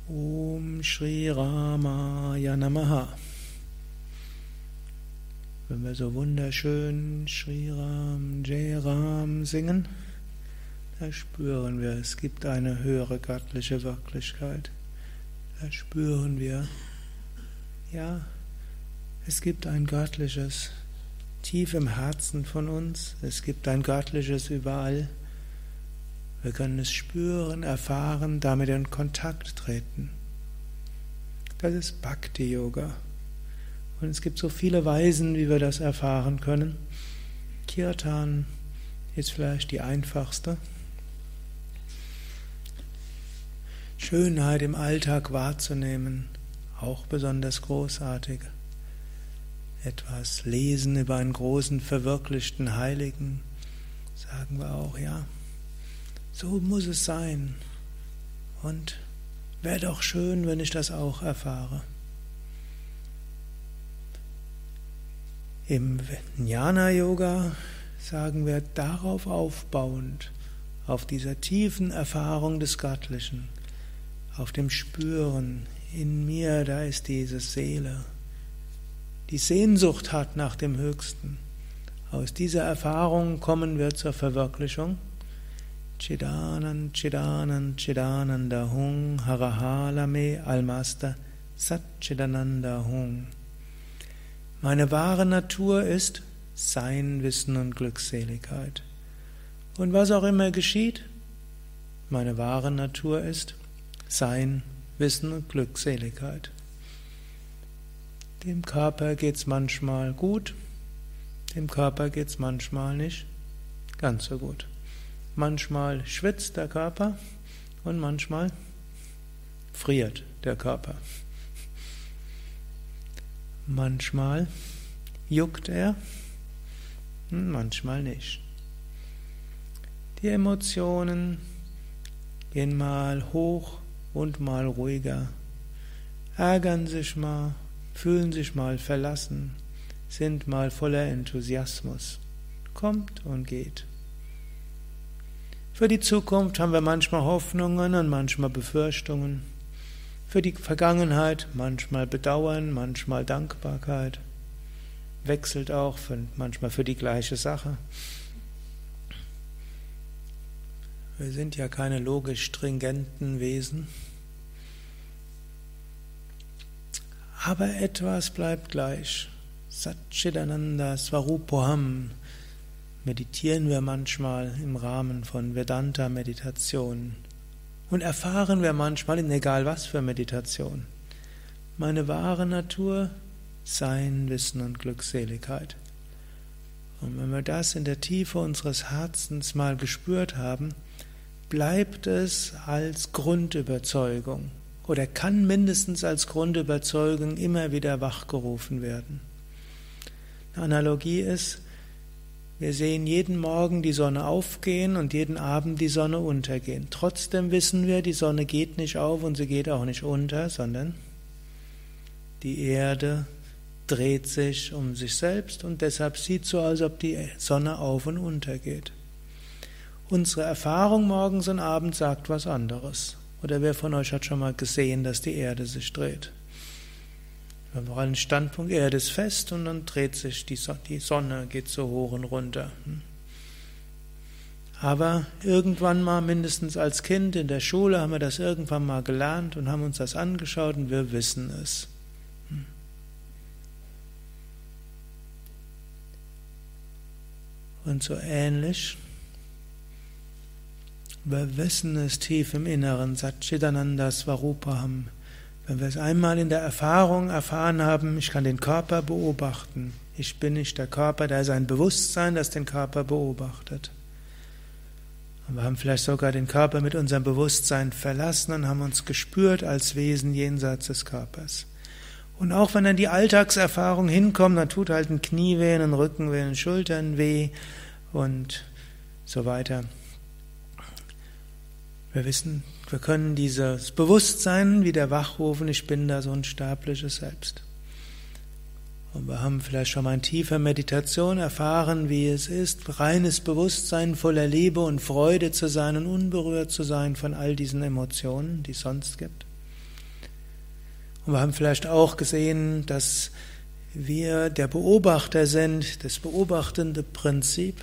Om Shri Ramaya Namaha. Wenn wir so wunderschön Shri Ram, Jai Ram singen, da spüren wir, es gibt eine höhere göttliche Wirklichkeit. Da spüren wir, ja, es gibt ein göttliches tief im Herzen von uns, es gibt ein göttliches überall. Wir können es spüren, erfahren, damit in Kontakt treten. Das ist Bhakti-Yoga. Und es gibt so viele Weisen, wie wir das erfahren können. Kirtan ist vielleicht die einfachste. Schönheit im Alltag wahrzunehmen, auch besonders großartig. Etwas lesen über einen großen, verwirklichten Heiligen, sagen wir auch, ja, so muss es sein. Und wäre doch schön, wenn ich das auch erfahre. Im Jnana-Yoga sagen wir, darauf aufbauend, auf dieser tiefen Erfahrung des Göttlichen, auf dem Spüren, in mir, da ist diese Seele, die Sehnsucht hat nach dem Höchsten. Aus dieser Erfahrung kommen wir zur Verwirklichung. Chidanand, Chidanand, Chidananda Hung, Harahalame Almasta, Satchidananda Hung. Meine wahre Natur ist Sein, Wissen und Glückseligkeit. Und was auch immer geschieht, meine wahre Natur ist Sein, Wissen und Glückseligkeit. Dem Körper geht's manchmal gut, dem Körper geht's manchmal nicht ganz so gut. Manchmal schwitzt der Körper und manchmal friert der Körper. Manchmal juckt er und manchmal nicht. Die Emotionen gehen mal hoch und mal ruhiger, ärgern sich mal, fühlen sich mal verlassen, sind mal voller Enthusiasmus, kommt und geht. Für die Zukunft haben wir manchmal Hoffnungen und manchmal Befürchtungen. Für die Vergangenheit manchmal Bedauern, manchmal Dankbarkeit. Wechselt auch manchmal für die gleiche Sache. Wir sind ja keine logisch stringenten Wesen. Aber etwas bleibt gleich. Satchidananda Svarupoham meditieren wir manchmal im Rahmen von Vedanta-Meditation und erfahren wir manchmal in egal was für Meditation. Meine wahre Natur, Sein, Wissen und Glückseligkeit. Und wenn wir das in der Tiefe unseres Herzens mal gespürt haben, bleibt es als Grundüberzeugung oder kann mindestens als Grundüberzeugung immer wieder wachgerufen werden. Eine Analogie ist, wir sehen jeden Morgen die Sonne aufgehen und jeden Abend die Sonne untergehen. Trotzdem wissen wir, die Sonne geht nicht auf und sie geht auch nicht unter, sondern die Erde dreht sich um sich selbst und deshalb sieht es so, als ob die Sonne auf und unter geht. Unsere Erfahrung morgens und abends sagt was anderes. Oder wer von euch hat schon mal gesehen, dass die Erde sich dreht? Wir haben auch einen Standpunkt, Erde ist fest und dann dreht sich die Sonne, geht so hoch und runter. Aber irgendwann mal, mindestens als Kind in der Schule, haben wir das irgendwann mal gelernt und haben uns das angeschaut und wir wissen es. Und so ähnlich, wir wissen es tief im Inneren, Satchidananda Svarupaham. Wenn wir es einmal in der Erfahrung erfahren haben, ich kann den Körper beobachten. Ich bin nicht der Körper, da ist ein Bewusstsein, das den Körper beobachtet. Und wir haben vielleicht sogar den Körper mit unserem Bewusstsein verlassen und haben uns gespürt als Wesen jenseits des Körpers. Und auch wenn dann die Alltagserfahrung hinkommt, dann tut halt ein Knie weh, ein Rücken weh, ein Schultern weh und so weiter. Wir wissen, wir können dieses Bewusstsein wieder wachrufen, ich bin da so ein sterbliches Selbst. Und wir haben vielleicht schon mal in tiefer Meditation erfahren, wie es ist, reines Bewusstsein voller Liebe und Freude zu sein und unberührt zu sein von all diesen Emotionen, die es sonst gibt. Und wir haben vielleicht auch gesehen, dass wir der Beobachter sind, das beobachtende Prinzip.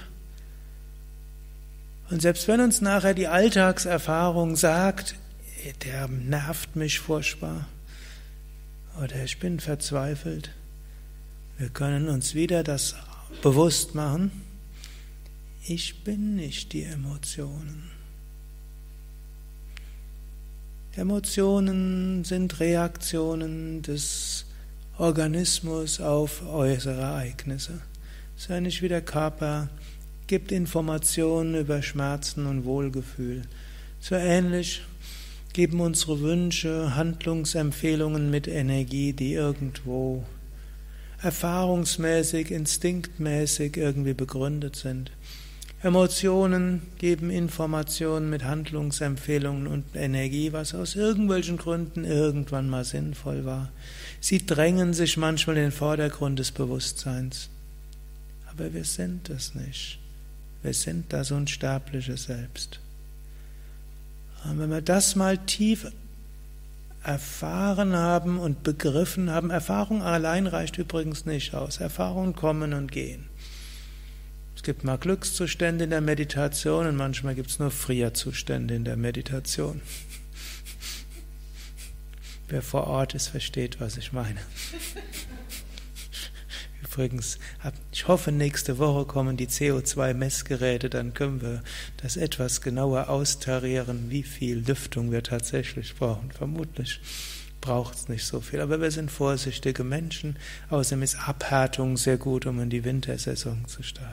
Und selbst wenn uns nachher die Alltagserfahrung sagt, der nervt mich furchtbar oder ich bin verzweifelt, wir können uns wieder das bewusst machen, ich bin nicht die Emotionen. Emotionen sind Reaktionen des Organismus auf äußere Ereignisse. So ähnlich wie der Körper gibt Informationen über Schmerzen und Wohlgefühl. So ähnlich geben unsere Wünsche Handlungsempfehlungen mit Energie, die irgendwo erfahrungsmäßig, instinktmäßig irgendwie begründet sind. Emotionen geben Informationen mit Handlungsempfehlungen und Energie, was aus irgendwelchen Gründen irgendwann mal sinnvoll war. Sie drängen sich manchmal in den Vordergrund des Bewusstseins. Aber wir sind das nicht. Wir sind das unsterbliche Selbst. Und wenn wir das mal tief erfahren haben und begriffen haben, Erfahrung allein reicht übrigens nicht aus. Erfahrungen kommen und gehen. Es gibt mal Glückszustände in der Meditation und manchmal gibt es nur Frierzustände in der Meditation. Wer vor Ort ist, versteht, was ich meine. Übrigens, ich hoffe, nächste Woche kommen die CO2-Messgeräte, dann können wir das etwas genauer austarieren, wie viel Lüftung wir tatsächlich brauchen. Vermutlich braucht es nicht so viel, aber wir sind vorsichtige Menschen. Außerdem ist Abhärtung sehr gut, um in die Wintersaison zu starten.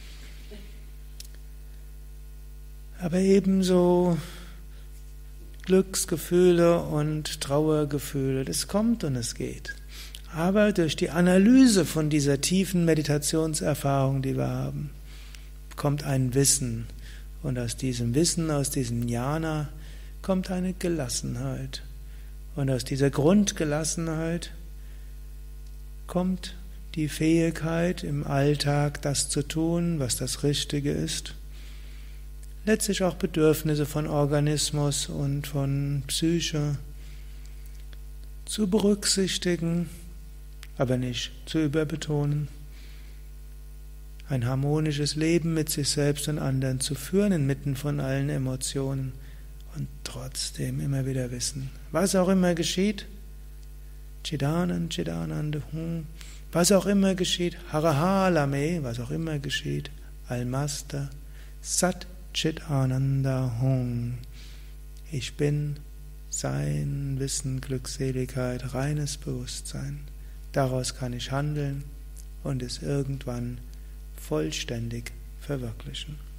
Aber ebenso Glücksgefühle und Trauergefühle, das kommt und es geht. Aber durch die Analyse von dieser tiefen Meditationserfahrung, die wir haben, kommt ein Wissen. Und aus diesem Wissen, aus diesem Jnana, kommt eine Gelassenheit. Und aus dieser Grundgelassenheit kommt die Fähigkeit, im Alltag das zu tun, was das Richtige ist. Letztlich auch Bedürfnisse von Organismus und von Psyche zu berücksichtigen, aber nicht zu überbetonen. Ein harmonisches Leben mit sich selbst und anderen zu führen, inmitten von allen Emotionen und trotzdem immer wieder wissen, was auch immer geschieht, Chidanand, was auch immer geschieht, Haraha Lame, was auch immer geschieht, Almaster, Sat Chit Ananda Hum. Ich bin Sein, Wissen, Glückseligkeit, reines Bewusstsein. Daraus kann ich handeln und es irgendwann vollständig verwirklichen.